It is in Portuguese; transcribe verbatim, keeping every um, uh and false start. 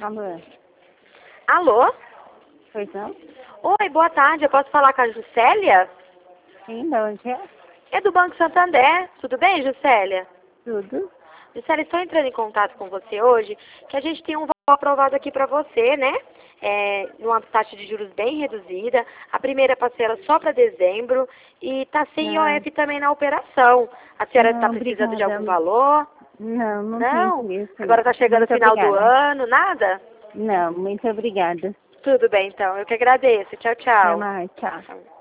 Alô? Alô? Pois não? Oi, boa tarde. Eu posso falar com a Juscelia? Sim, de onde é? É do Banco Santander. Tudo bem, Juscelia? Tudo. Juscelia, estou entrando em contato com você hoje, que a gente tem um valor aprovado aqui para você, né? É, numa taxa de juros bem reduzida. A primeira parcela só para dezembro e está sem I O Não, F também na operação. A senhora está não, precisando de algum obrigada. valor? Não, não tem Não? interesse, Agora não. está chegando o Muito final do obrigada. ano, nada? Não, muito obrigada. Tudo bem, então. Eu que agradeço. Tchau, Até tchau. mais, tchau. Tchau.